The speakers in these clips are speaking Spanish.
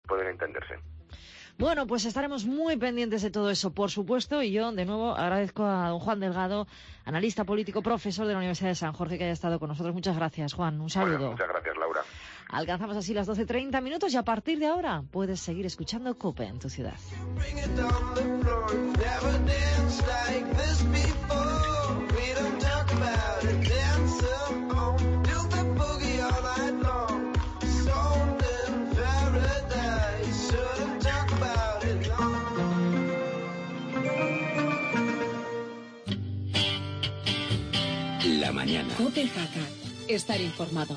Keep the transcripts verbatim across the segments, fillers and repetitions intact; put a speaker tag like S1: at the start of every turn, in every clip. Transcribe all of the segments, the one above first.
S1: pueden entenderse.
S2: Bueno, pues estaremos muy pendientes de todo eso, por supuesto, y yo de nuevo agradezco a don Juan Delgado, analista político, profesor de la Universidad de San Jorge, que haya estado con nosotros. Muchas gracias, Juan. Un saludo.
S1: Bueno, muchas gracias, Laura.
S2: Alcanzamos así las doce treinta minutos y a partir de ahora puedes seguir escuchando COPE en tu ciudad.
S3: La mañana.
S4: COPE Jaca. Estar informado.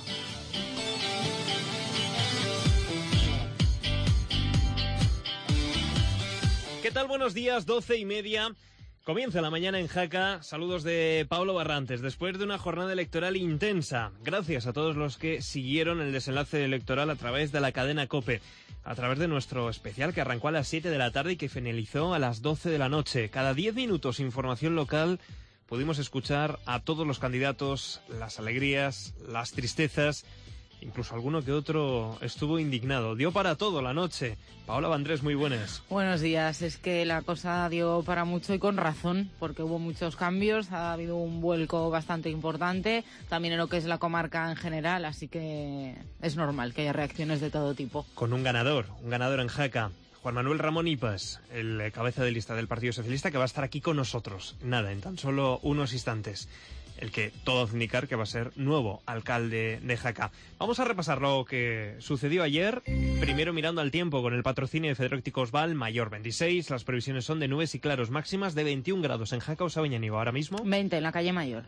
S5: ¿Qué tal? Buenos días, doce y media. Comienza la mañana en Jaca. Saludos de Pablo Barrantes. Después de una jornada electoral intensa. Gracias a todos los que siguieron el desenlace electoral a través de la cadena COPE. A través de nuestro especial que arrancó a las siete de la tarde y que finalizó a las doce de la noche. Cada diez minutos información local. Pudimos escuchar a todos los candidatos, las alegrías, las tristezas, incluso alguno que otro estuvo indignado. Dio para todo la noche. Paola Vandrés, muy buenas.
S6: Buenos días. Es que la cosa dio para mucho y con razón, porque hubo muchos cambios, ha habido un vuelco bastante importante, también en lo que es la comarca en general, así que es normal que haya reacciones de todo tipo.
S5: Con un ganador, un ganador en Jaca. Juan Manuel Ramón Ipas, el cabeza de lista del Partido Socialista, que va a estar aquí con nosotros. Nada, en tan solo unos instantes. El que todo hace indicar que va a ser nuevo alcalde de Jaca. Vamos a repasar lo que sucedió ayer. Primero mirando al tiempo con el patrocinio de Federópticos Val, mayor veintiséis. Las previsiones son de nubes y claros máximas de veintiún grados en Jaca o Sabiñánigo. Ahora mismo
S6: veinte en la calle Mayor.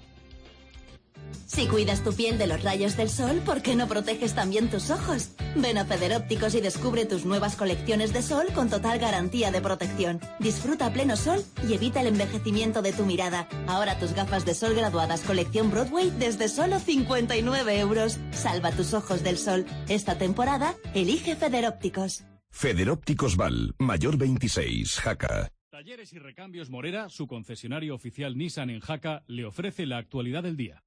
S7: Si cuidas tu piel de los rayos del sol, ¿por qué no proteges también tus ojos? Ven a Federópticos y descubre tus nuevas colecciones de sol con total garantía de protección. Disfruta a pleno sol y evita el envejecimiento de tu mirada. Ahora tus gafas de sol graduadas colección Broadway desde solo cincuenta y nueve euros. Salva tus ojos del sol. Esta temporada, elige Federópticos.
S3: Federópticos Val, mayor veintiséis, Jaca.
S8: Talleres y Recambios Morera, su concesionario oficial Nissan en Jaca, le ofrece la actualidad del día.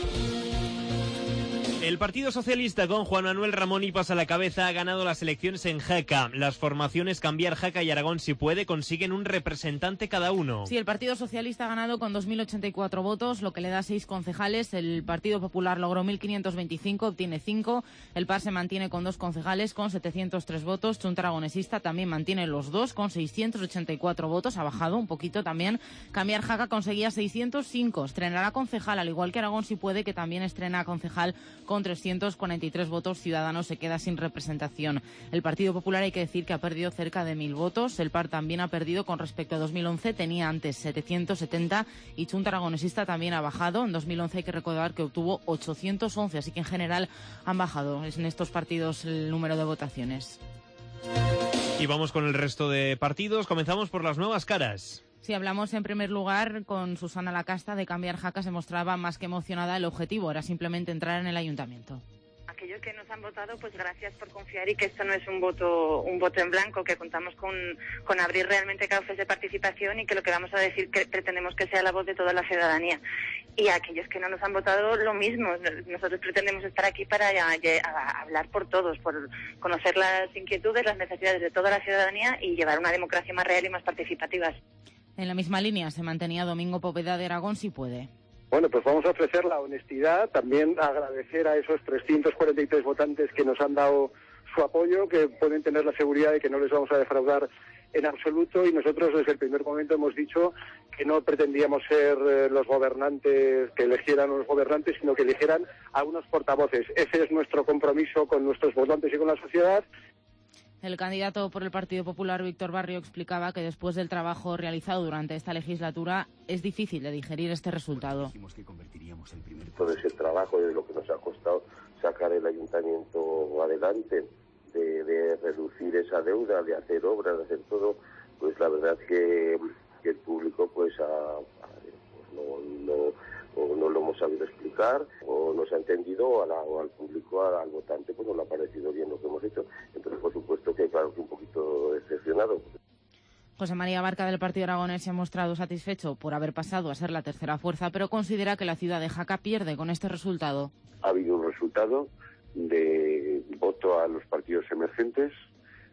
S5: El Partido Socialista, con Juan Manuel Ramón Ipas a la cabeza, ha ganado las elecciones en Jaca. Las formaciones Cambiar Jaca y Aragón Si Puede consiguen un representante cada uno.
S6: Sí, el Partido Socialista ha ganado con dos mil ochenta y cuatro votos, lo que le da seis concejales. El Partido Popular logró mil quinientos veinticinco, obtiene cinco. El P A R se mantiene con dos concejales, con setecientos tres votos. Junta Aragonesista también mantiene los dos, con seiscientos ochenta y cuatro votos. Ha bajado un poquito también. Cambiar Jaca conseguía seiscientos cinco. Estrenará concejal, al igual que Aragón Si Puede, que también estrena concejal con trescientos cuarenta y tres votos. Ciudadanos se queda sin representación. El Partido Popular, hay que decir que ha perdido cerca de mil votos. El P A R también ha perdido con respecto a dos mil once, tenía antes setecientos setenta, y Junta Aragonesista también ha bajado. En dos mil once hay que recordar que obtuvo ochocientos once, así que en general han bajado en estos partidos el número de votaciones.
S5: Y vamos con el resto de partidos. Comenzamos por las nuevas caras.
S6: Si hablamos en primer lugar con Susana Lacasta de Cambiar Jaca, se mostraba más que emocionada. El objetivo era simplemente entrar en el ayuntamiento.
S9: Aquellos que nos han votado, pues gracias por confiar y que esto no es un voto un voto en blanco, que contamos con, con abrir realmente cauces de participación y que lo que vamos a decir que pretendemos que sea la voz de toda la ciudadanía. Y a aquellos que no nos han votado, lo mismo. Nosotros pretendemos estar aquí para a, a hablar por todos, por conocer las inquietudes, las necesidades de toda la ciudadanía y llevar una democracia más real y más participativa.
S6: En la misma línea se mantenía Domingo Poveda de Aragón Si Puede.
S10: Bueno, pues vamos a ofrecer la honestidad, también agradecer a esos trescientos cuarenta y tres votantes que nos han dado su apoyo, que pueden tener la seguridad de que no les vamos a defraudar en absoluto, y nosotros desde el primer momento hemos dicho que no pretendíamos ser eh, los gobernantes, que eligieran a los gobernantes, sino que eligieran a unos portavoces. Ese es nuestro compromiso con nuestros votantes y con la sociedad.
S6: El candidato por el Partido Popular, Víctor Barrio, explicaba que después del trabajo realizado durante esta legislatura es difícil de digerir este resultado.
S11: Todo ese trabajo de lo que nos ha costado sacar el ayuntamiento adelante, de, de reducir esa deuda, de hacer obras, de hacer todo, pues la verdad que, que el público pues, ha, ha, pues no, no, o no lo hemos sabido explicar, o no se ha entendido, o, a la, o al público, al votante, pues no le ha parecido bien lo que hemos hecho. Entonces, por supuesto que claro que un poquito decepcionado.
S6: José María Barca, del Partido Aragonés, se ha mostrado satisfecho por haber pasado a ser la tercera fuerza, pero considera que la ciudad de Jaca pierde con este resultado.
S11: Ha habido un resultado de voto a los partidos emergentes,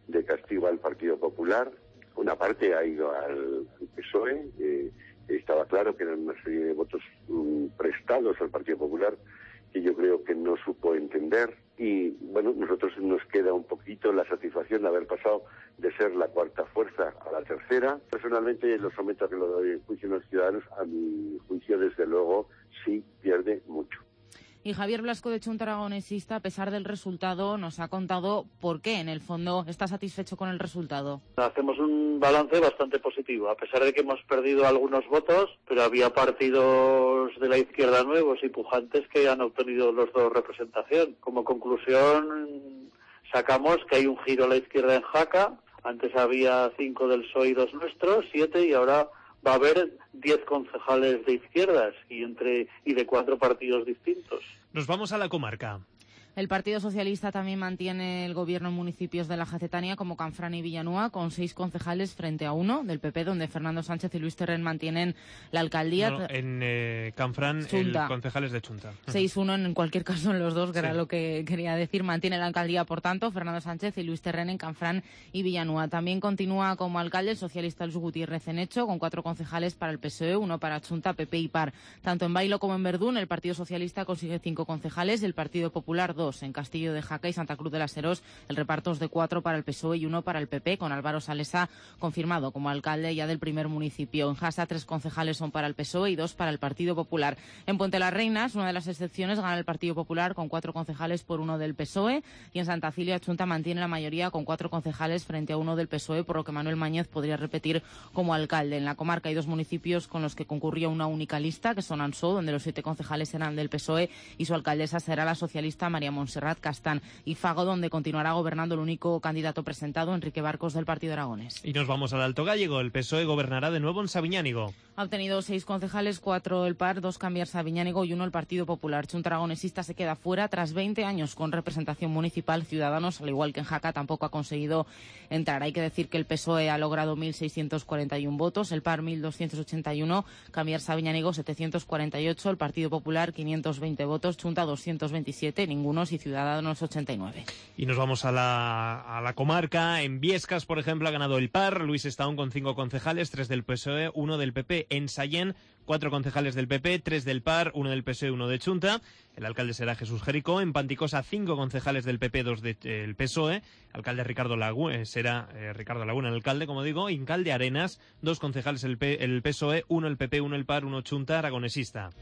S11: de castigo al Partido Popular. Una parte ha ido al P S O E, eh, estaba claro que eran una serie de votos um, prestados al Partido Popular que yo creo que no supo entender. Y bueno, nosotros nos queda un poquito la satisfacción de haber pasado de ser la cuarta fuerza a la tercera. Personalmente lo someto a que lo doy en juicio a los ciudadanos. A mi juicio, desde luego, sí pierde mucho.
S6: Y Javier Blasco de Chunta Aragonesista, a pesar del resultado, nos ha contado por qué, en el fondo, está satisfecho con el resultado.
S1: Hacemos un balance bastante positivo, a pesar de que hemos perdido algunos votos, pero había partidos de la izquierda nuevos y pujantes que han obtenido los dos representación. Como conclusión, sacamos que hay un giro a la izquierda en Jaca. Antes había cinco del P S O E y dos nuestros, siete, y ahora va a haber diez concejales de izquierdas y entre y de cuatro partidos distintos.
S5: Nos vamos a la comarca.
S6: El Partido Socialista también mantiene el gobierno en municipios de la Jacetania como Canfrán y Villanúa, con seis concejales frente a uno del P P, donde Fernando Sánchez y Luis Terren mantienen la alcaldía.
S5: No, en eh, Canfrán,
S6: Chunta.
S5: El concejal es de Chunta.
S6: seis uno en cualquier caso en los dos, que
S5: sí.
S6: Era lo que quería decir. Mantiene la alcaldía, por tanto, Fernando Sánchez y Luis Terren en Canfrán y Villanúa. También continúa como alcalde el socialista Luis Gutiérrez en Hecho, con cuatro concejales para el P S O E, uno para Chunta, P P y P A R. Tanto en Bailo como en Verdún, el Partido Socialista consigue cinco concejales, el Partido Popular dos. En Castillo de Jaca y Santa Cruz de las Heros, el reparto es de cuatro para el P S O E y uno para el P P, con Álvaro Salesa confirmado como alcalde ya del primer municipio. En Jasa, tres concejales son para el P S O E y dos para el Partido Popular. En Puente las Reinas, una de las excepciones, gana el Partido Popular con cuatro concejales por uno del P S O E, y en Santa Cilia Chunta mantiene la mayoría con cuatro concejales frente a uno del P S O E, por lo que Manuel Mañez podría repetir como alcalde. En la comarca hay dos municipios con los que concurría una única lista, que son Ansó, donde los siete concejales eran del P S O E y su alcaldesa será la socialista María Montserrat Castán, y Fago, donde continuará gobernando el único candidato presentado, Enrique Barcos, del Partido Aragonés.
S5: Y nos vamos al Alto Gállego. El P S O E gobernará de nuevo en Sabiñánigo.
S6: Ha obtenido seis concejales, cuatro el P A R, dos Cambiar Sabiñánigo y uno el Partido Popular. Chunta Aragonesista se queda fuera tras veinte años con representación municipal. Ciudadanos, al igual que en Jaca, tampoco ha conseguido entrar. Hay que decir que el P S O E ha logrado mil seiscientos cuarenta y uno votos, el P A R mil doscientos ochenta y uno, Cambiar Sabiñánigo setecientos cuarenta y ocho, el Partido Popular quinientos veinte votos, Chunta doscientos veintisiete, ningunos y Ciudadanos ochenta y nueve.
S5: Y nos vamos a la, a la comarca. En Viescas, por ejemplo, ha ganado el P A R, Luis Estaón con cinco concejales, tres del P S O E, uno del P P. En Sallén, cuatro concejales del P P, tres del P A R, uno del P S O E, uno de Chunta. El alcalde será Jesús Jericó. En Panticosa, cinco concejales del P P, dos del eh, P S O E. Alcalde Ricardo Laguna, eh, será eh, Ricardo Laguna el alcalde, como digo. En Calde Arenas, dos concejales el, P, el P S O E, uno el P P, uno el P A R, uno Chunta, aragonesista.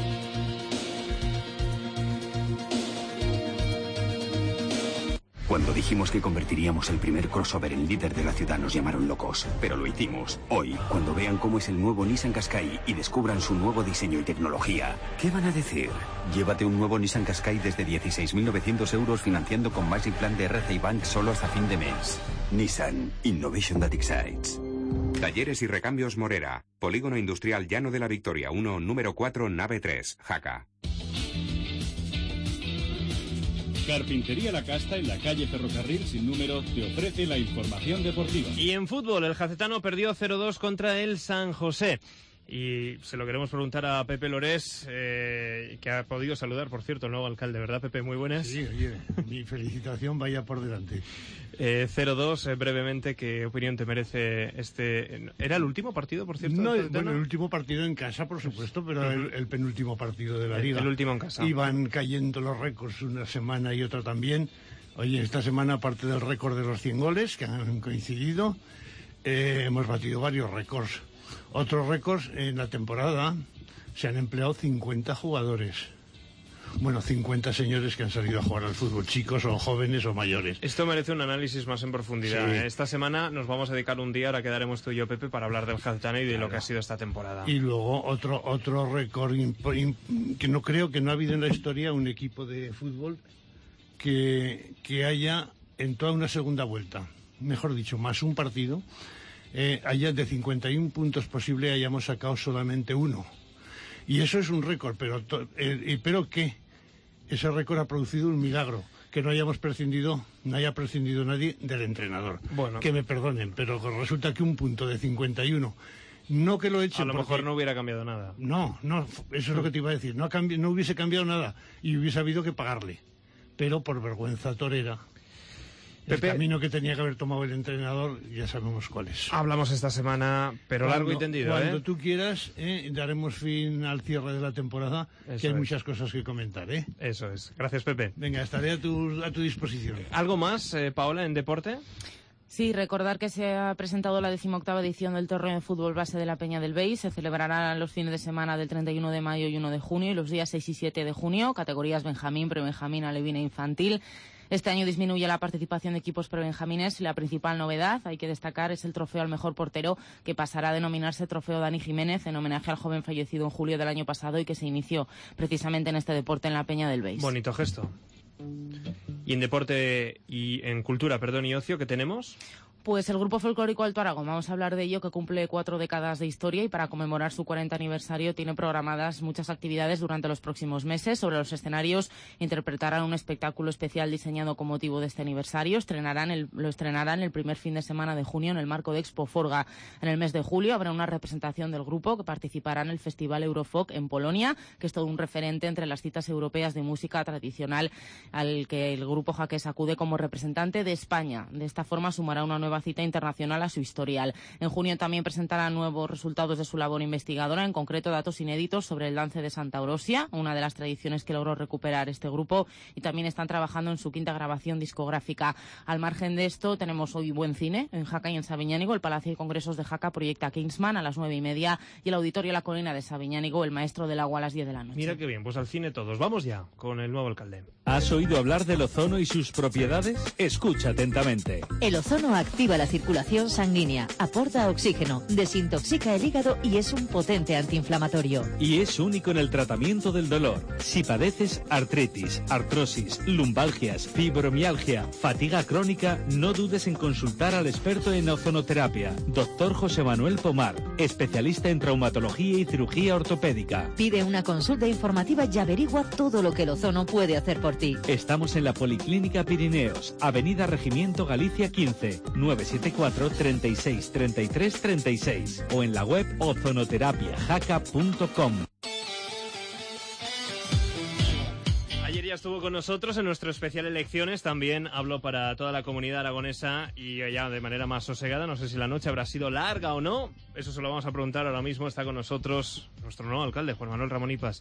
S12: Cuando dijimos que convertiríamos el primer crossover en líder de la ciudad nos llamaron locos, pero lo hicimos. Hoy, cuando vean cómo es el nuevo Nissan Qashqai y descubran su nuevo diseño y tecnología, ¿qué van a decir? Llévate un nuevo Nissan Qashqai desde dieciséis mil novecientos euros financiando con Magic Plan de R C I Bank solo hasta fin de mes. Nissan. Innovation that excites.
S13: Talleres y recambios Morera. Polígono Industrial Llano de la Victoria uno, número cuatro, nave tres, Jaca.
S8: Carpintería La Casta, en la calle Ferrocarril sin número, te ofrece la información deportiva.
S5: Y en fútbol, el jacetano perdió cero dos contra el San José. Y se lo queremos preguntar a Pepe Lorés, eh, que ha podido saludar, por cierto, el nuevo alcalde, ¿verdad, Pepe? Muy buenas.
S14: Sí, oye, mi felicitación vaya por delante.
S5: Eh, cero dos, eh, brevemente, ¿qué opinión te merece este...? ¿Era el último partido, por cierto?
S14: No, bueno, el último partido en casa, por supuesto, pero el, el penúltimo partido de la Liga.
S5: El último en casa.
S14: Iban cayendo los récords una semana y otra también. Oye, esta semana, aparte del récord de los cien goles, que han coincidido, eh, hemos batido varios récords. Otros récords, en la temporada se han empleado cincuenta jugadores. Bueno, cincuenta señores que han salido a jugar al fútbol, chicos o jóvenes o mayores.
S5: Esto merece un análisis más en profundidad. Sí. Esta semana nos vamos a dedicar un día, ahora quedaremos tú y yo, Pepe, para hablar del Jacetano y de claro. lo que ha sido esta temporada.
S14: Y luego otro otro récord que no creo que no ha habido en la historia un equipo de fútbol que, que haya en toda una segunda vuelta, mejor dicho, más un partido, eh, haya de cincuenta y uno puntos posible hayamos sacado solamente uno. Y eso es un récord, pero, eh, pero ¿qué? Ese récord ha producido un milagro, que no hayamos prescindido, no haya prescindido nadie del entrenador. Bueno. Que me perdonen, pero resulta que un punto de cincuenta y uno, no que lo echen.
S5: A lo porque... mejor no hubiera cambiado nada.
S14: No, no, eso es lo que te iba a decir, no, cambi... no hubiese cambiado nada y hubiese habido que pagarle, pero por vergüenza torera. El camino que tenía que haber tomado el entrenador, ya sabemos cuál es.
S5: Hablamos esta semana, pero
S14: cuando,
S5: largo y tendido,
S14: Cuando
S5: ¿eh?
S14: tú quieras, ¿eh? daremos fin al cierre de la temporada,
S5: Eso
S14: que hay
S5: es.
S14: muchas cosas que comentar, ¿eh?
S5: Eso es. Gracias, Pepe.
S14: Venga, estaré a tu, a tu disposición.
S5: ¿Algo más, eh, Paola, en deporte?
S6: Sí, recordar que se ha presentado la decimoctava edición del torneo de fútbol base de la Peña del Beis. Se celebrará los fines de semana del treinta y uno de mayo y uno de junio y los días seis y siete de junio, categorías Benjamín, Prebenjamín, Alevín e Infantil. Este año disminuye la participación de equipos prebenjamines y la principal novedad, hay que destacar, es el trofeo al mejor portero, que pasará a denominarse Trofeo Dani Jiménez en homenaje al joven fallecido en julio del año pasado y que se inició precisamente en este deporte en la Peña del Beis.
S5: Bonito gesto. ¿Y en deporte y en cultura, perdón, y ocio, qué tenemos?
S6: Pues el Grupo Folclórico Alto Aragón, vamos a hablar de ello, que cumple cuatro décadas de historia y para conmemorar su cuarenta aniversario tiene programadas muchas actividades durante los próximos meses. Sobre los escenarios interpretarán un espectáculo especial diseñado con motivo de este aniversario. Estrenarán el, lo estrenarán el primer fin de semana de junio en el marco de Expo Forga. En el mes de julio habrá una representación del grupo que participará en el Festival Eurofolk en Polonia, que es todo un referente entre las citas europeas de música tradicional al que el grupo Jaques acude como representante de España. De esta forma sumará una nueva cita internacional a su historial. En junio también presentará nuevos resultados de su labor investigadora, en concreto datos inéditos sobre el lance de Santa Orosia, una de las tradiciones que logró recuperar este grupo, y también están trabajando en su quinta grabación discográfica. Al margen de esto, tenemos hoy buen cine en Jaca y en Sabiñánigo. El Palacio de Congresos de Jaca proyecta Kingsman a las nueve y media y el Auditorio La Colina de Sabiñánigo, El Maestro del Agua, a las diez de la noche.
S5: Mira qué bien, pues al cine todos. Vamos ya con el nuevo alcalde.
S15: ¿Has oído hablar del ozono y sus propiedades? Escucha atentamente.
S16: El ozono activa la circulación sanguínea, aporta oxígeno, desintoxica el hígado y es un potente antiinflamatorio.
S15: Y es único en el tratamiento del dolor. Si padeces artritis, artrosis, lumbalgias, fibromialgia, fatiga crónica, no dudes en consultar al experto en ozonoterapia, doctor José Manuel Pomar, especialista en traumatología y cirugía ortopédica.
S16: Pide una consulta informativa y averigua todo lo que el ozono puede hacer por ti.
S15: Estamos en la Policlínica Pirineos, Avenida Regimiento Galicia quince, nueve siete cuatro, treinta y seis, treinta y tres, treinta y seis o en la web ozonoterapia jaca punto com.
S5: Ayer ya estuvo con nosotros en nuestro especial Elecciones, también habló para toda la comunidad aragonesa y ya de manera más sosegada. No sé si la noche habrá sido larga o no, eso se lo vamos a preguntar ahora mismo. Está con nosotros nuestro nuevo alcalde, Juan Manuel Ramón Ipas.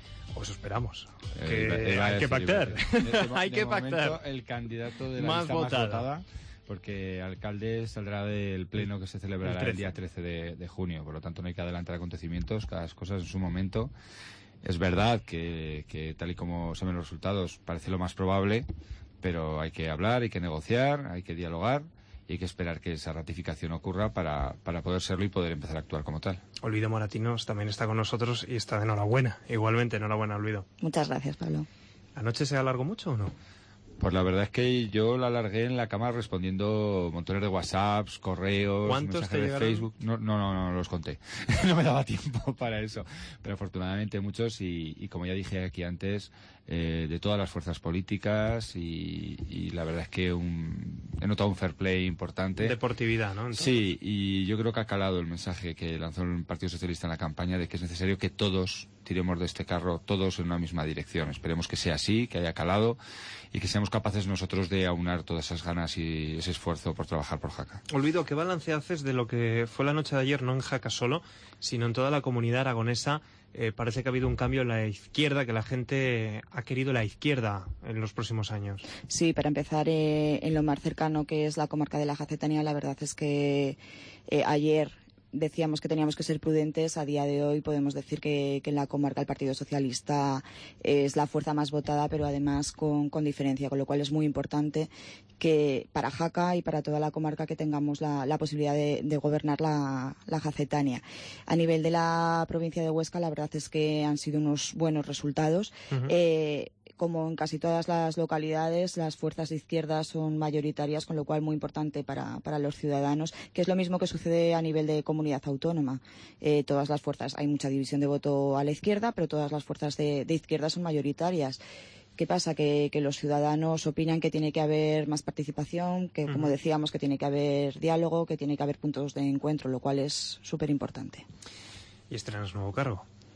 S5: O eso esperamos. Que
S17: Eh, iba a
S5: hay que
S17: decir,
S5: pactar.
S17: iba a decir. De-
S5: hay
S17: de
S5: que
S17: momento,
S5: pactar.
S17: el candidato de la
S5: Más
S17: lista
S5: votada.
S17: más votada, porque alcalde saldrá del pleno que se celebrará
S5: El
S17: el,
S5: trece.
S17: día trece de, de junio. Por lo tanto, no hay que adelantar acontecimientos, cada cosa en su momento. Es verdad que, que tal y como se ven los resultados parece lo más probable, pero hay que hablar, hay que negociar, hay que dialogar y hay que esperar que esa ratificación ocurra para, para poder serlo y poder empezar a actuar como tal.
S5: Olvido Moratinos también está con nosotros y está de enhorabuena. Igualmente, enhorabuena, Olvido.
S18: Muchas gracias, Pablo.
S5: ¿Anoche se alargó mucho o no?
S17: Pues la verdad es que yo la alargué en la cama respondiendo montones de WhatsApps, correos,
S5: ¿Cuántos
S17: mensajes
S5: te
S17: de
S5: llegaron?
S17: Facebook. No, no, no, no los conté. No me daba tiempo para eso. Pero afortunadamente muchos y, y como ya dije aquí antes, eh, de todas las fuerzas políticas y, y la verdad es que un, he notado un fair play importante.
S5: Deportividad, ¿no? Entonces,
S17: Sí, y yo creo que ha calado el mensaje que lanzó el Partido Socialista en la campaña de que es necesario que todos tiremos de este carro, todos en una misma dirección. Esperemos que sea así, que haya calado y que seamos capaces nosotros de aunar todas esas ganas y ese esfuerzo por trabajar por Jaca.
S5: Olvido, ¿qué balance haces de lo que fue la noche de ayer, no en Jaca solo, sino en toda la comunidad aragonesa? Eh, parece que ha habido un cambio en la izquierda, que la gente ha querido la izquierda en los próximos años.
S18: Sí, para empezar, eh, en lo más cercano que es la comarca de la Jacetanía, la verdad es que eh, ayer decíamos que teníamos que ser prudentes. A día de hoy podemos decir que, que en la comarca el Partido Socialista es la fuerza más votada, pero además con, con diferencia, con lo cual es muy importante que para Jaca y para toda la comarca que tengamos la, la posibilidad de, de gobernar la, la Jacetania. A nivel de la provincia de Huesca, la verdad es que han sido unos buenos resultados.
S19: Ujú.
S18: Eh, Como en casi todas las localidades, las fuerzas de izquierda son mayoritarias, con lo cual muy importante para, para los ciudadanos, que es lo mismo que sucede a nivel de comunidad autónoma. Eh, todas las fuerzas, hay mucha división de voto a la izquierda, pero todas las fuerzas de, de izquierda son mayoritarias. ¿Qué pasa? Que, que los ciudadanos opinan que tiene que haber más participación, que, como
S5: Ujú.
S18: decíamos, que tiene que haber diálogo, que tiene que haber puntos de encuentro, lo cual es súper importante.
S5: Y estrenas nuevo cargo.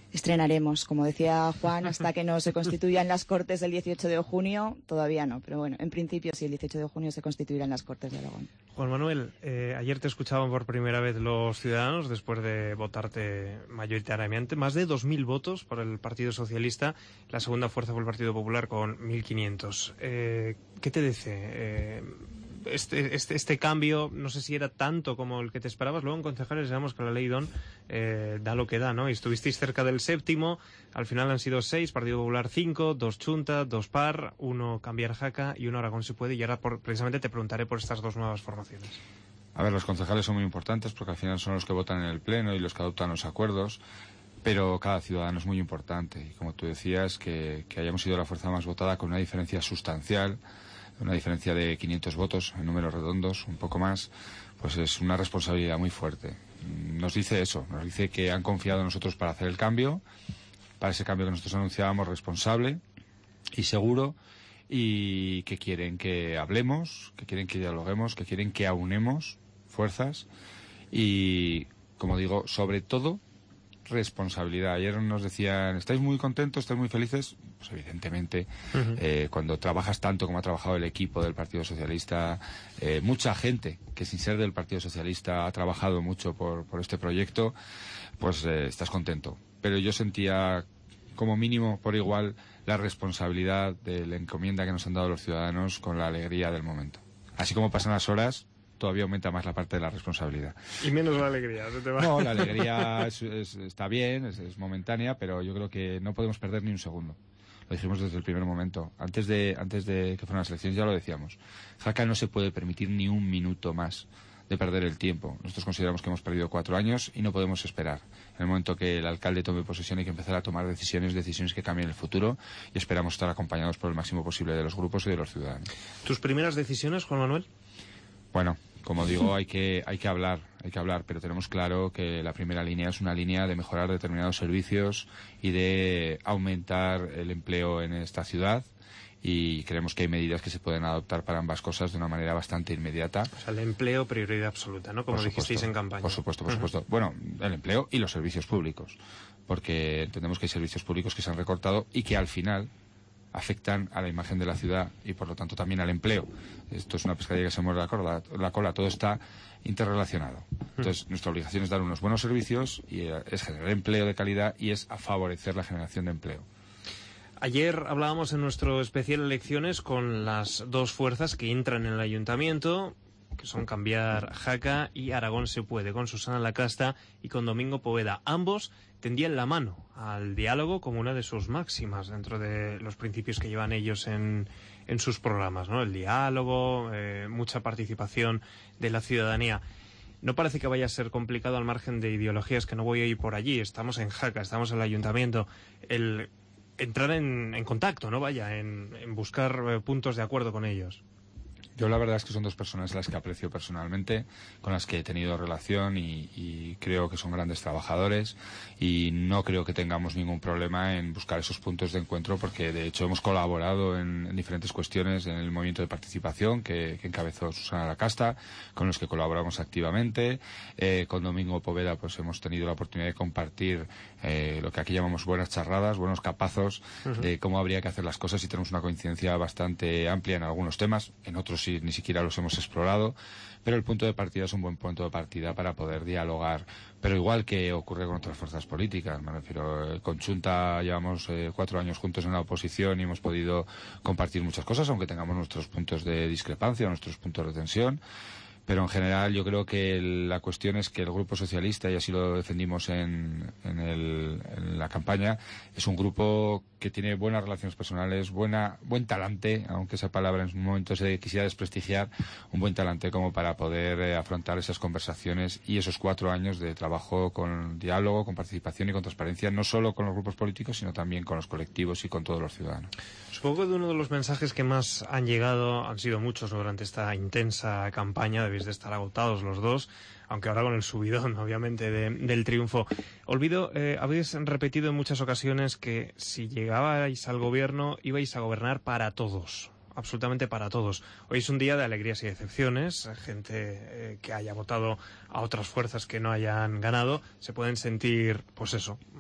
S18: estrenaremos. Como decía Juan, hasta que no se constituyan las Cortes del dieciocho de junio, todavía no. Pero bueno, en principio sí, el dieciocho de junio se constituirán las Cortes de Aragón.
S5: Juan Manuel, eh, ayer te escuchaban por primera vez los ciudadanos después de votarte mayoritariamente. Más de dos mil votos por el Partido Socialista. La segunda fuerza fue el Partido Popular con mil quinientos. Eh, ¿Qué te dice? Eh, Este, este, este cambio, no sé si era tanto como el que te esperabas. Luego en concejales sabemos que la ley D O N eh, da lo que da, ¿no? Y estuvisteis cerca del séptimo, al final han sido seis, Partido Popular cinco, dos Chunta, dos P A R, uno Cambiar Jaca y uno Aragón se puede. Y ahora por, precisamente te preguntaré por estas dos nuevas formaciones.
S17: A ver, los concejales son muy importantes porque al final son los que votan en el Pleno y los que adoptan los acuerdos, pero cada ciudadano es muy importante. Y como tú decías, que, que hayamos sido la fuerza más votada con una diferencia sustancial, una diferencia de quinientos votos en números redondos, un poco más, pues es una responsabilidad muy fuerte. Nos dice eso, nos dice que han confiado en nosotros para hacer el cambio, para ese cambio que nosotros anunciábamos, responsable y seguro, y que quieren que hablemos, que quieren que dialoguemos, que quieren que aunemos fuerzas y, como digo, sobre todo, responsabilidad. Ayer nos decían, ¿estáis muy contentos? ¿Estáis muy felices? Pues evidentemente, uh-huh. eh, cuando trabajas tanto como ha trabajado el equipo del Partido Socialista, eh, mucha gente que sin ser del Partido Socialista ha trabajado mucho por, por este proyecto, pues eh, estás contento. Pero yo sentía como mínimo por igual la responsabilidad de la encomienda que nos han dado los ciudadanos con la alegría del momento. Así como pasan las horas, todavía aumenta más la parte de la responsabilidad.
S5: Y menos la alegría, ¿no te va?
S17: No, la alegría es, es, está bien, es, es momentánea, pero yo creo que no podemos perder ni un segundo. Lo dijimos desde el primer momento. Antes de, antes de que fueran las elecciones ya lo decíamos. Jaca no se puede permitir ni un minuto más de perder el tiempo. Nosotros consideramos que hemos perdido cuatro años y no podemos esperar. En el momento que el alcalde tome posesión hay que empezar a tomar decisiones, decisiones que cambien el futuro y esperamos estar acompañados por el máximo posible de los grupos y de los ciudadanos.
S5: ¿Tus primeras decisiones, Juan Manuel?
S17: Bueno, como digo, hay que, hay que hablar, hay que hablar, pero tenemos claro que la primera línea es una línea de mejorar determinados servicios y de aumentar el empleo en esta ciudad. Y creemos que hay medidas que se pueden adoptar para ambas cosas de una manera bastante inmediata.
S5: O sea, el empleo, prioridad absoluta, ¿no? Como dijisteis en campaña.
S17: Por supuesto, por supuesto. Uh-huh. Bueno, el empleo y los servicios públicos. Porque entendemos que hay servicios públicos que se han recortado y que al final afectan a la imagen de la ciudad y por lo tanto también al empleo. Esto es una pescadilla que se muerde la cola, la cola, todo está interrelacionado. Entonces, nuestra obligación es dar unos buenos servicios y es generar empleo de calidad y es a favorecer la generación de empleo.
S5: Ayer hablábamos en nuestro especial Elecciones con las dos fuerzas que entran en el ayuntamiento, que son Cambiar Jaca y Aragón se puede, con Susana Lacasta y con Domingo Poveda. Ambos tendían la mano al diálogo como una de sus máximas dentro de los principios que llevan ellos en, en sus programas, ¿no? El diálogo, eh, mucha participación de la ciudadanía. No parece que vaya a ser complicado al margen de ideologías, que no voy a ir por allí. Estamos en Jaca, estamos en el ayuntamiento. El entrar en, en contacto, ¿no? Vaya, en, en buscar eh, puntos de acuerdo con ellos.
S17: Yo la verdad es que son dos personas a las que aprecio personalmente, con las que he tenido relación y, y creo que son grandes trabajadores y no creo que tengamos ningún problema en buscar esos puntos de encuentro porque de hecho hemos colaborado en, en diferentes cuestiones en el movimiento de participación que, que encabezó Susana Lacasta, con los que colaboramos activamente. Eh, con Domingo Poveda pues hemos tenido la oportunidad de compartir eh, lo que aquí llamamos buenas charradas, buenos capazos uh-huh. de cómo habría que hacer las cosas y tenemos una coincidencia bastante amplia en algunos temas, en otros sí, ni siquiera los hemos explorado, pero el punto de partida es un buen punto de partida para poder dialogar, pero igual que ocurre con otras fuerzas políticas, me refiero, con Chunta llevamos eh, cuatro años juntos en la oposición y hemos podido compartir muchas cosas, aunque tengamos nuestros puntos de discrepancia, nuestros puntos de tensión. Pero en general yo creo que la cuestión es que el Grupo Socialista, y así lo defendimos en, en, el, en la campaña, es un grupo que tiene buenas relaciones personales, buena, buen talante, aunque esa palabra en un momento se quisiera desprestigiar, un buen talante como para poder eh, afrontar esas conversaciones y esos cuatro años de trabajo con diálogo, con participación y con transparencia, no solo con los grupos políticos, sino también con los colectivos y con todos los ciudadanos.
S5: Supongo que uno de los mensajes que más han llegado, han sido muchos durante esta intensa campaña, debéis de estar agotados los dos, aunque ahora con el subidón, obviamente, de, del triunfo. Olvido, eh, habéis repetido en muchas ocasiones que si llegabais al gobierno ibais a gobernar para todos, absolutamente para todos. Hoy es un día de alegrías y decepciones, gente eh, que haya votado a otras fuerzas que no hayan ganado, se pueden sentir, pues eso,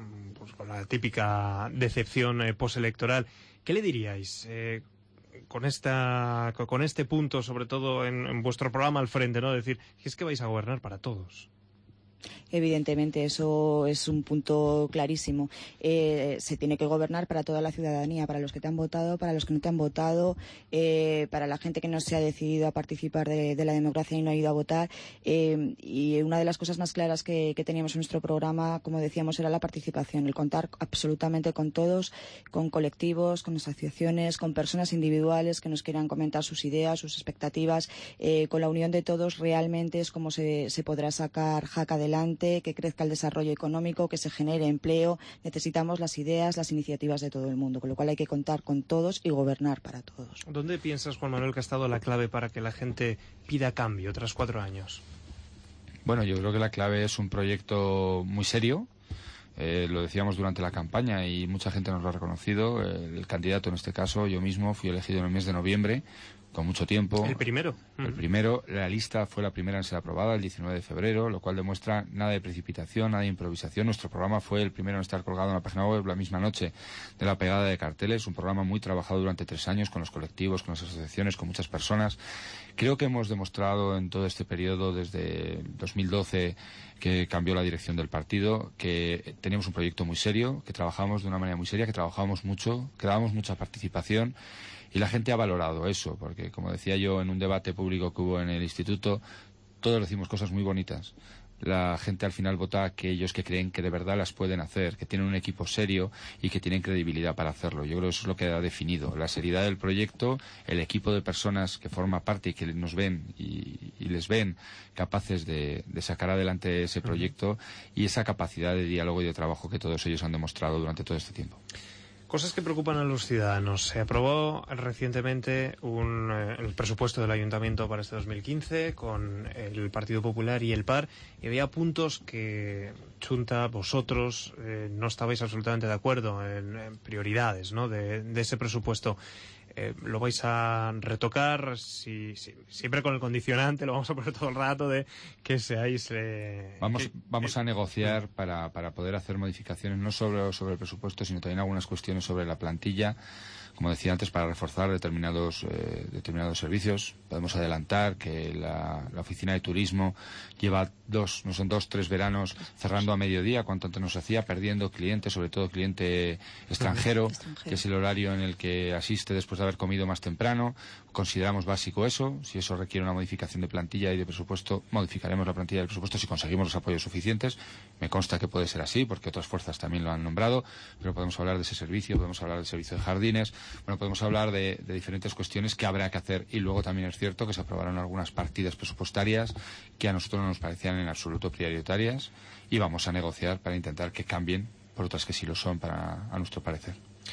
S5: pues, con la típica decepción eh, postelectoral. ¿Qué le diríais eh, con esta con este punto, sobre todo en, en vuestro programa al frente, ¿no? Decir, que es que vais a gobernar para todos.
S18: Evidentemente, eso es un punto clarísimo. Eh, se tiene que gobernar para toda la ciudadanía, para los que te han votado, para los que no te han votado, eh, para la gente que no se ha decidido a participar de, de la democracia y no ha ido a votar. Eh, y una de las cosas más claras que, que teníamos en nuestro programa, como decíamos, era la participación, el contar absolutamente con todos, con colectivos, con asociaciones, con personas individuales que nos quieran comentar sus ideas, sus expectativas. Eh, con la unión de todos realmente es como se, se podrá sacar Jaca adelante, que crezca el desarrollo económico, que se genere empleo. Necesitamos las ideas, las iniciativas de todo el mundo, con lo cual hay que contar con todos y gobernar para todos.
S5: ¿Dónde piensas, Juan Manuel, que ha estado la clave para que la gente pida cambio tras cuatro años?
S17: Bueno, yo creo que la clave es un proyecto muy serio. Eh, lo decíamos durante la campaña y mucha gente nos lo ha reconocido. El, el candidato, en este caso, yo mismo, fui elegido en el mes de noviembre, con mucho tiempo.
S5: ¿El primero?
S17: El primero. La lista fue la primera en ser aprobada el diecinueve de febrero, lo cual demuestra nada de precipitación, nada de improvisación. Nuestro programa fue el primero en estar colgado en la página web la misma noche de la pegada de carteles. Un programa muy trabajado durante tres años con los colectivos, con las asociaciones, con muchas personas. Creo que hemos demostrado en todo este periodo, desde dos mil doce, que cambió la dirección del partido, que teníamos un proyecto muy serio, que trabajamos de una manera muy seria, que trabajábamos mucho, que dábamos mucha participación. Y la gente ha valorado eso, porque, como decía yo en un debate público que hubo en el instituto, todos decimos cosas muy bonitas. La gente al final vota a aquellos que creen que de verdad las pueden hacer, que tienen un equipo serio y que tienen credibilidad para hacerlo. Yo creo que eso es lo que ha definido la seriedad del proyecto, el equipo de personas que forma parte y que nos ven y, y les ven capaces de, de sacar adelante ese proyecto y esa capacidad de diálogo y de trabajo que todos ellos han demostrado durante todo este tiempo.
S5: Cosas que preocupan a los ciudadanos. Se aprobó recientemente un, eh, el presupuesto del Ayuntamiento para este dos mil quince con el Partido Popular y el P A R, y había puntos que, Chunta, vosotros, eh, no estabais absolutamente de acuerdo en, en prioridades, ¿no?, de, de ese presupuesto. Eh, lo vais a retocar, si, si, siempre con el condicionante, lo vamos a poner todo el rato, de que seáis... Eh,
S17: vamos
S5: que,
S17: vamos a negociar para, para poder hacer modificaciones, no solo sobre el presupuesto, sino también algunas cuestiones sobre la plantilla, como decía antes, para reforzar determinados, eh, determinados servicios. Podemos adelantar que la, la oficina de turismo lleva dos, no son dos, tres veranos cerrando a mediodía, cuanto antes nos hacía, perdiendo clientes, sobre todo cliente extranjero, extranjero, que es el horario en el que asiste después de haber comido más temprano. Consideramos básico eso. Si eso requiere una modificación de plantilla y de presupuesto, modificaremos la plantilla del presupuesto si conseguimos los apoyos suficientes. Me consta que puede ser así, porque otras fuerzas también lo han nombrado, pero podemos hablar de ese servicio, podemos hablar del servicio de jardines, bueno, podemos hablar de, de diferentes cuestiones que habrá que hacer. Y luego también es cierto que se aprobaron algunas partidas presupuestarias que a nosotros no nos parecían en absoluto prioritarias, y vamos a negociar para intentar que cambien por otras que sí lo son, para, a nuestro parecer.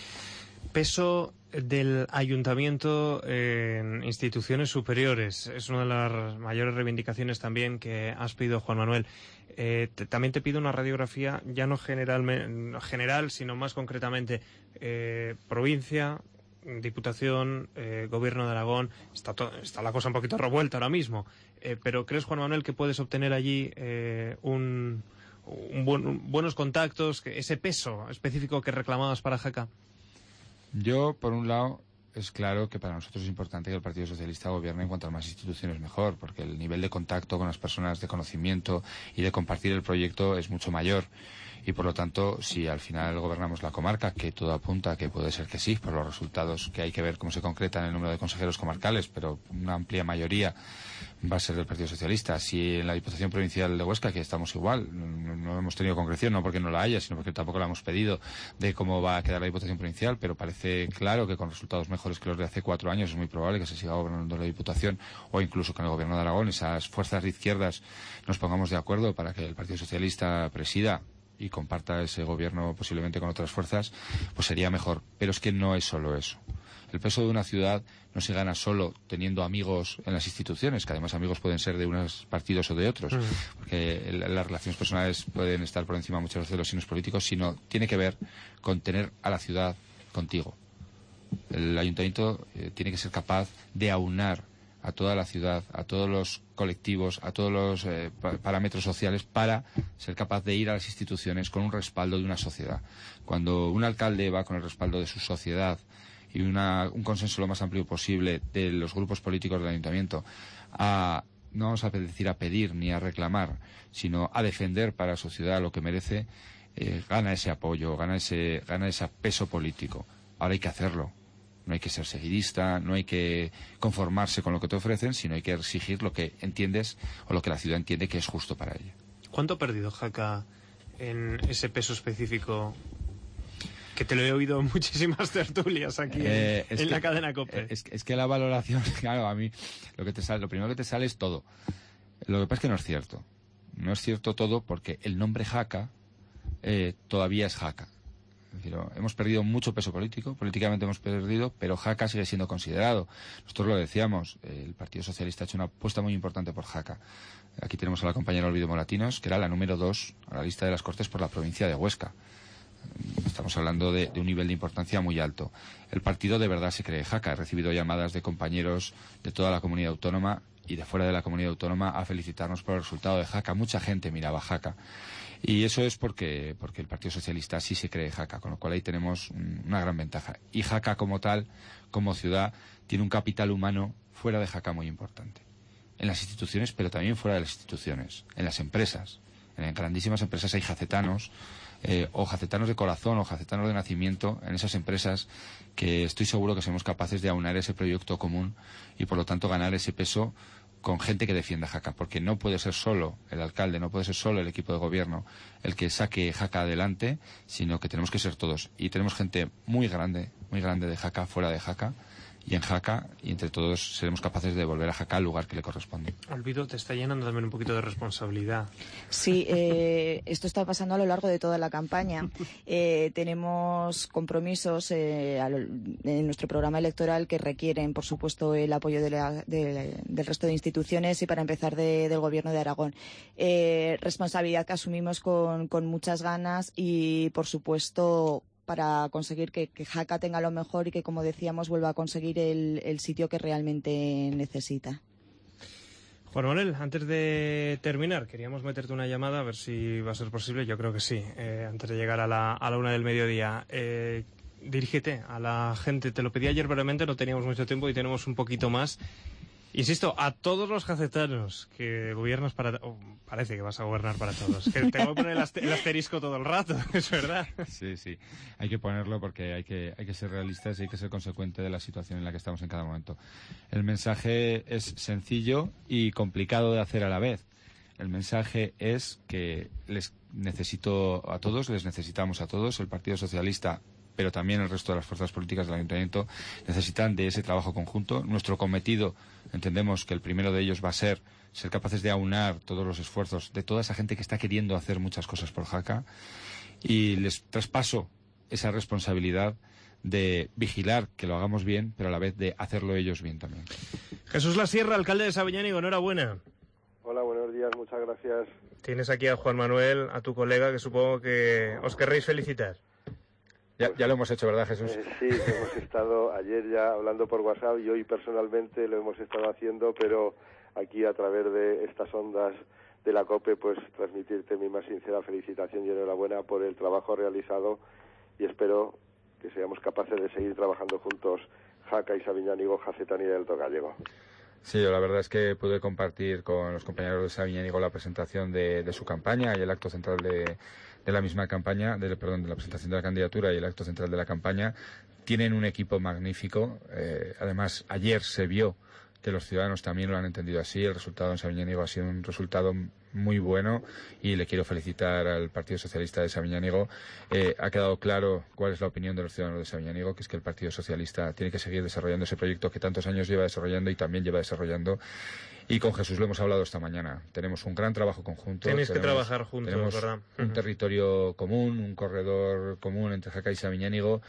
S5: Peso del ayuntamiento en instituciones superiores es una de las mayores reivindicaciones también que has pedido, Juan Manuel. Eh, te, también te pido una radiografía, ya no general, general sino más concretamente eh, provincia, Diputación, eh, Gobierno de Aragón. Está, to, está la cosa un poquito revuelta ahora mismo, eh, pero ¿crees, Juan Manuel, que puedes obtener allí eh, un, un, buen, un buenos contactos, que ese peso específico que reclamabas para Jaca?
S17: Yo, por un lado, es claro que para nosotros es importante que el Partido Socialista gobierne en cuanto a más instituciones mejor, porque el nivel de contacto con las personas, de conocimiento y de compartir el proyecto es mucho mayor. Y por lo tanto, si al final gobernamos la comarca, que todo apunta a que puede ser que sí, por los resultados, que hay que ver cómo se concretan el número de consejeros comarcales, pero una amplia mayoría va a ser del Partido Socialista. Si en la Diputación Provincial de Huesca, que estamos igual, no, no hemos tenido concreción, no porque no la haya, sino porque tampoco la hemos pedido, de cómo va a quedar la Diputación Provincial, pero parece claro que con resultados mejores que los de hace cuatro años es muy probable que se siga gobernando la Diputación, o incluso con el Gobierno de Aragón, esas fuerzas de izquierdas nos pongamos de acuerdo para que el Partido Socialista presida y comparta ese gobierno posiblemente con otras fuerzas, pues sería mejor. Pero es que no es solo eso. El peso de una ciudad no se gana solo teniendo amigos en las instituciones, que además amigos pueden ser de unos partidos o de otros, uh-huh. porque el, las relaciones personales pueden estar por encima muchas veces de los signos políticos, sino tiene que ver con tener a la ciudad contigo. El ayuntamiento eh, tiene que ser capaz de aunar a toda la ciudad, a todos los colectivos, a todos los eh, parámetros sociales para ser capaz de ir a las instituciones con un respaldo de una sociedad. Cuando un alcalde va con el respaldo de su sociedad y una, un consenso lo más amplio posible de los grupos políticos del ayuntamiento, a, no vamos a decir a pedir ni a reclamar, sino a defender para su ciudad lo que merece, eh, gana ese apoyo, gana ese, gana ese peso político. Ahora hay que hacerlo. No hay que ser seguidista, no hay que conformarse con lo que te ofrecen, sino hay que exigir lo que entiendes o lo que la ciudad entiende que es justo para ella.
S5: ¿Cuánto ha perdido Jaca en ese peso específico? Que te lo he oído en muchísimas tertulias aquí eh, en, en que, la cadena COPE.
S17: Es, es que la valoración, claro, a mí lo que te sale, lo primero que te sale es todo. Lo que pasa es que no es cierto. No es cierto todo porque el nombre Jaca eh, todavía es Jaca. Es decir, hemos perdido mucho peso político, políticamente hemos perdido, pero Jaca sigue siendo considerado. Nosotros lo decíamos, el Partido Socialista ha hecho una apuesta muy importante por Jaca. Aquí tenemos a la compañera Olvido Moratinos, que era la número dos a la lista de las Cortes por la provincia de Huesca. Estamos hablando de, de un nivel de importancia muy alto. El partido de verdad se cree Jaca. He recibido llamadas de compañeros de toda la comunidad autónoma y de fuera de la comunidad autónoma a felicitarnos por el resultado de Jaca. Mucha gente miraba Jaca. Y eso es porque, porque el Partido Socialista sí se cree Jaca, con lo cual ahí tenemos una gran ventaja. Y Jaca como tal, como ciudad, tiene un capital humano fuera de Jaca muy importante. En las instituciones, pero también fuera de las instituciones. En las empresas. En grandísimas empresas hay jacetanos, eh, o jacetanos de corazón o jacetanos de nacimiento en esas empresas que estoy seguro que somos capaces de aunar ese proyecto común y por lo tanto ganar ese peso con gente que defienda Jaca, porque no puede ser solo el alcalde, no puede ser solo el equipo de gobierno el que saque Jaca adelante, sino que tenemos que ser todos. Y tenemos gente muy grande, muy grande de Jaca, fuera de Jaca, y en Jaca, y entre todos seremos capaces de devolver a Jaca al lugar que le corresponde.
S5: Olvido, te está llenando también un poquito de responsabilidad.
S18: Sí, eh, esto está pasando a lo largo de toda la campaña. Eh, tenemos compromisos eh, en nuestro programa electoral que requieren, por supuesto, el apoyo de la, de, del resto de instituciones y, para empezar, de, del Gobierno de Aragón. Eh, responsabilidad que asumimos con, con muchas ganas y, por supuesto, para conseguir que, que Jaca tenga lo mejor y que, como decíamos, vuelva a conseguir el, el sitio que realmente necesita.
S5: Juan Manuel, antes de terminar, queríamos meterte una llamada, a ver si va a ser posible. Yo creo que sí, eh, antes de llegar a la, a la una del mediodía. Eh, dirígete a la gente. Te lo pedí ayer brevemente, no teníamos mucho tiempo y tenemos un poquito más. Insisto, a todos los jacetanos que gobiernas para... Oh, parece que vas a gobernar para todos. Que te voy a poner el, aster el asterisco todo el rato, es verdad.
S17: Sí, sí. Hay que ponerlo porque hay que, hay que ser realistas y hay que ser consecuente de la situación en la que estamos en cada momento. El mensaje es sencillo y complicado de hacer a la vez. El mensaje es que les necesito a todos, les necesitamos a todos. El Partido Socialista, pero también el resto de las fuerzas políticas del Ayuntamiento, necesitan de ese trabajo conjunto. Nuestro cometido, entendemos que el primero de ellos va a ser ser capaces de aunar todos los esfuerzos de toda esa gente que está queriendo hacer muchas cosas por Jaca, y les traspaso esa responsabilidad de vigilar que lo hagamos bien, pero a la vez de hacerlo ellos bien también.
S5: Jesús Lasierra, alcalde de Sabiñánigo, enhorabuena.
S19: Hola, buenos días, muchas gracias.
S5: Tienes aquí a Juan Manuel, a tu colega, que supongo que os querréis felicitar.
S17: Ya, ya lo hemos hecho, ¿verdad, Jesús?
S19: Eh, sí, hemos estado ayer ya hablando por WhatsApp y hoy personalmente lo hemos estado haciendo, pero aquí a través de estas ondas de la COPE, pues transmitirte mi más sincera felicitación y enhorabuena por el trabajo realizado, y espero que seamos capaces de seguir trabajando juntos Jaca y Sabiñánigo, Jacetania y Alto Gállego.
S17: Sí, yo la verdad es que pude compartir con los compañeros de Sabiñánigo la presentación de, de su campaña y el acto central de, de la misma campaña, de, perdón, de la presentación de la candidatura y el acto central de la campaña. Tienen un equipo magnífico. Eh, además, ayer se vio que los ciudadanos también lo han entendido así. El resultado en Sabiñánigo ha sido un resultado muy bueno y le quiero felicitar al Partido Socialista de Sabiñánigo. Eh, ha quedado claro cuál es la opinión de los ciudadanos de Sabiñánigo, que es que el Partido Socialista tiene que seguir desarrollando ese proyecto que tantos años lleva desarrollando y también lleva desarrollando. Y con Jesús lo hemos hablado esta mañana. Tenemos un gran trabajo conjunto.
S5: Tenéis
S17: tenemos,
S5: que trabajar juntos,
S17: tenemos
S5: ¿verdad?
S17: un territorio común, un corredor común entre Jaca y Sabiñánigo.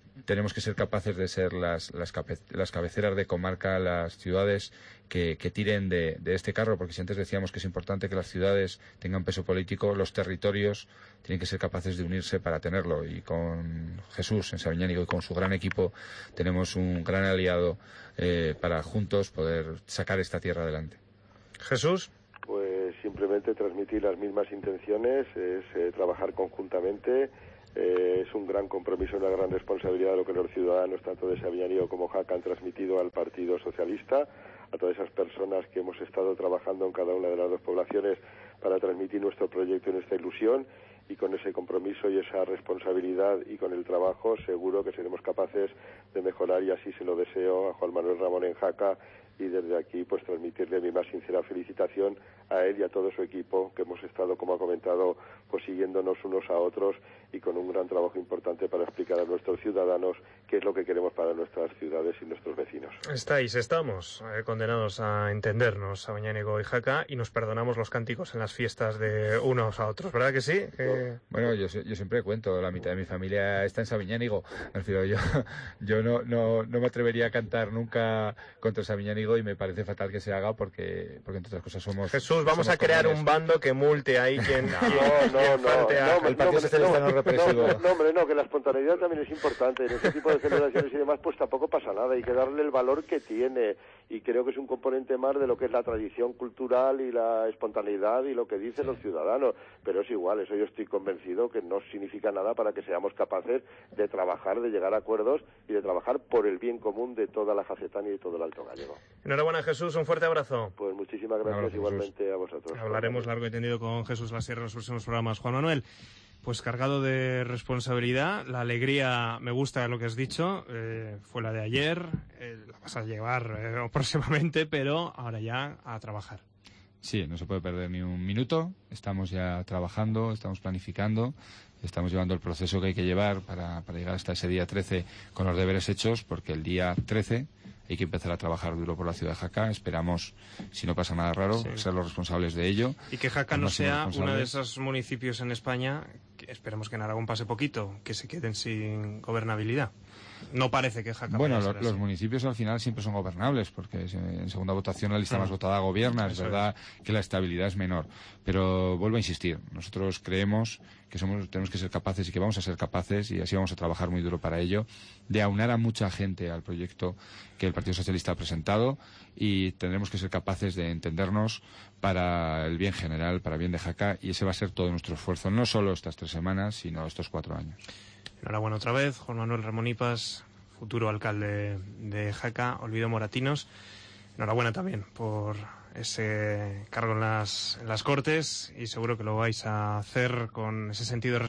S17: tenemos que ser capaces de ser las, las, cabe, las cabeceras de comarca, las ciudades que, que tiren de, de este carro, porque si antes decíamos que es importante que las ciudades tengan peso político, los territorios tienen que ser capaces de unirse para tenerlo, y con Jesús en Sabiñánigo y con su gran equipo tenemos un gran aliado eh, para juntos poder sacar esta tierra adelante.
S5: Jesús.
S19: Pues simplemente transmitir las mismas intenciones, es eh, trabajar conjuntamente. Eh, es un gran compromiso, una gran responsabilidad de lo que los ciudadanos, tanto de Sabiñánigo como Jaca, han transmitido al Partido Socialista, a todas esas personas que hemos estado trabajando en cada una de las dos poblaciones para transmitir nuestro proyecto y nuestra ilusión, y con ese compromiso y esa responsabilidad y con el trabajo seguro que seremos capaces de mejorar, y así se lo deseo a Juan Manuel Ramón en Jaca, y desde aquí pues transmitirle mi más sincera felicitación a él y a todo su equipo, que hemos estado, como ha comentado, pues siguiéndonos unos a otros y con un gran trabajo importante para explicar a nuestros ciudadanos qué es lo que queremos para nuestras ciudades y nuestros vecinos.
S5: Estáis, estamos eh, condenados a entendernos, Sabiñánigo y Jaca, y nos perdonamos los cánticos en las fiestas de unos a otros, ¿verdad que sí? Eh...
S17: Bueno, yo, yo siempre cuento, la mitad de mi familia está en Sabiñánigo. Al final, yo, yo no, no, no me atrevería a cantar nunca contra Sabiñánigo, y me parece fatal que se haga porque, porque entre otras cosas somos...
S5: Jesús, vamos
S17: somos
S5: a crear
S17: comunes.
S5: un bando que multe ahí quien...
S19: No, no, no, no, no,
S17: el Partido Socialista no es represivo.
S19: No, no, hombre, no, que la espontaneidad también es importante. En este tipo de celebraciones y demás, pues tampoco pasa nada. Hay que darle el valor que tiene. Y creo que es un componente más de lo que es la tradición cultural y la espontaneidad y lo que dicen los ciudadanos. Pero es igual, eso yo estoy convencido que no significa nada para que seamos capaces de trabajar, de llegar a acuerdos y de trabajar por el bien común de toda la Jacetania y todo el Alto Gallego.
S5: Enhorabuena, Jesús, un fuerte abrazo.
S19: Pues muchísimas gracias,
S5: Hola,
S19: igualmente a vosotros.
S5: Hablaremos largo y tendido con Jesús Lasierra en los próximos programas. Juan Manuel, pues cargado de responsabilidad, la alegría, me gusta lo que has dicho, eh, fue la de ayer, eh, la vas a llevar eh, próximamente, pero ahora ya a trabajar.
S17: Sí, no se puede perder ni un minuto, estamos ya trabajando, estamos planificando, estamos llevando el proceso que hay que llevar para, para llegar hasta ese día trece con los deberes hechos, porque el día trece hay que empezar a trabajar duro por la ciudad de Jaca. Esperamos, si no pasa nada raro, sí. ser los responsables de ello.
S5: Y que Jaca no sea uno de esos municipios en España, que esperemos que en Aragón pase poquito, que se queden sin gobernabilidad. No parece que Jaca...
S17: Bueno, lo, los municipios al final siempre son gobernables, porque en segunda votación la lista mm. más votada gobierna. Es Eso verdad es. que la estabilidad es menor. Pero vuelvo a insistir, nosotros creemos que somos, tenemos que ser capaces y que vamos a ser capaces, y así vamos a trabajar muy duro para ello, de aunar a mucha gente al proyecto que el Partido Socialista ha presentado, y tendremos que ser capaces de entendernos para el bien general, para el bien de Jaca, y ese va a ser todo nuestro esfuerzo, no solo estas tres semanas, sino estos cuatro años.
S5: Enhorabuena otra vez, Juan Manuel Ramón Ipas, futuro alcalde de Jaca, Olvido Moratinos. Enhorabuena también por ese cargo en las, en las Cortes, y seguro que lo vais a hacer con ese sentido de